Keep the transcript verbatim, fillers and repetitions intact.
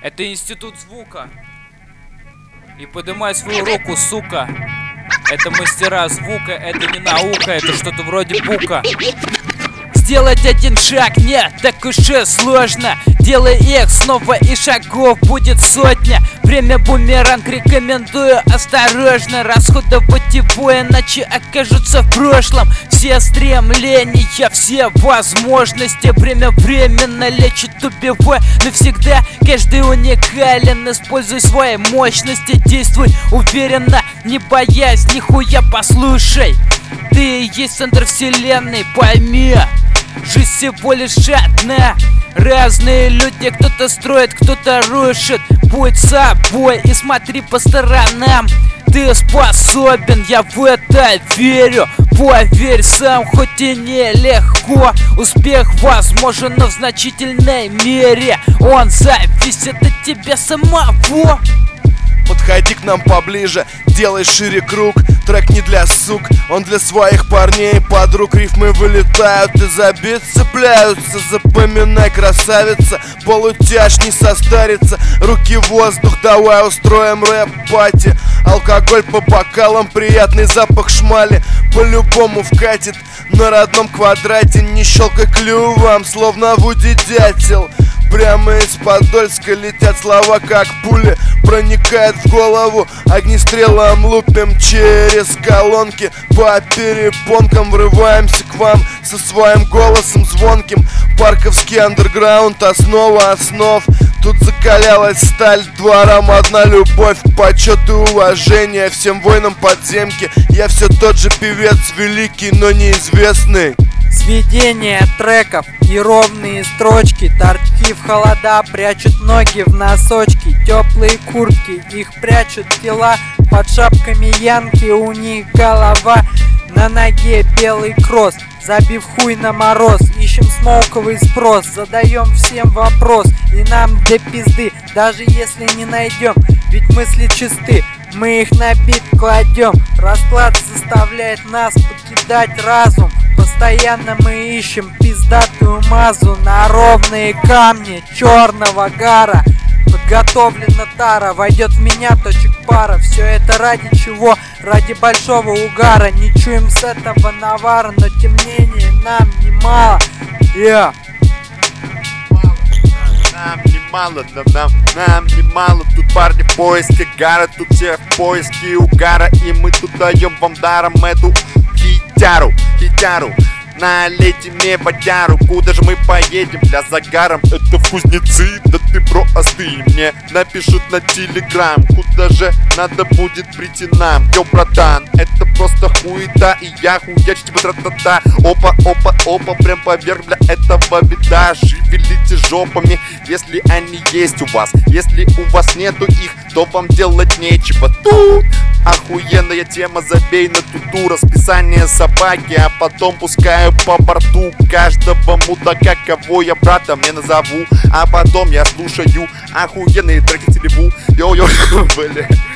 Это институт звука. И поднимай свою руку, сука. Это мастера звука, это не наука, это что-то вроде бука. Сделать один шаг не так уж и сложно. Делай их снова, и шагов будет сотня. Время бумеранг, рекомендую осторожно расходовать его, иначе окажутся в прошлом. Все стремления, все возможности. Время временно лечит, убивая навсегда. Каждый уникален, используй свои мощности. Действуй уверенно, не боясь нихуя, послушай. Ты есть центр вселенной, пойми. Жизнь всего лишь одна. Разные люди, кто-то строит, кто-то рушит. Будь собой и смотри по сторонам. Ты способен, я в это верю. Поверь сам, хоть и нелегко. Успех возможен, но в значительной мере он зависит от тебя самого. Подходи к нам поближе, делай шире круг. Трек не для сук, он для своих парней. Подруг рифмы вылетают и за бит цепляются. Запоминай, красавица, полутяж не состарится. Руки в воздух, давай устроим рэп-пати. Алкоголь по бокалам, приятный запах шмали по-любому вкатит. На родном квадрате не щелкай клювом, словно Вуди Дятел. Прямо из Подольска летят слова, как пули. Проникает в голову, огнестрелом лупим через колонки. По перепонкам врываемся к вам со своим голосом звонким. Парковский андерграунд, основа основ. Тут закалялась сталь, дворам одна любовь. Почет и уважение всем воинам подземки. Я все тот же певец, великий, но неизвестный. Сведение треков и ровные строчки. Торчки в холода прячут ноги в носочки. Теплые куртки, их прячут тела. Под шапками янки у них голова. На ноге белый кросс, забив хуй на мороз. Ищем смоуковый спрос, задаем всем вопрос. И нам для пизды, даже если не найдем. Ведь мысли чисты, мы их на бит кладем. Расклад заставляет нас покидать разум. Постоянно мы ищем пиздатую мазу на ровные камни черного гара. Подготовлена тара, войдет в меня точек пара. Все это ради чего? Ради большого угара. Не чуем с этого навара, но тем не менее нам немало. Yeah. Нам немало, нам, нам, нам немало. Тут парни в поиске гара, тут все в поиске угара. И мы тут даем вам даром эту хитяру, хитяру. Налейте мне водяру, куда же мы поедем для загаром? Это в Кузнецы, да ты, бро, остынь. Мне напишут на телеграм, куда же надо будет прийти нам. Йо, братан, это просто хуета, и я хуячу типа тра-та-та. Опа, опа, опа, прям поверх для этого беда. Шевелите жопами, если они есть у вас. Если у вас нету их, то вам делать нечего. Тут охуенная тема, забей на туту. Расписание собаки, а потом пускаю по борту каждого мудака, кого я братом не назову. А потом я слушаю охуенные треки телеву. Йо-йо, бля.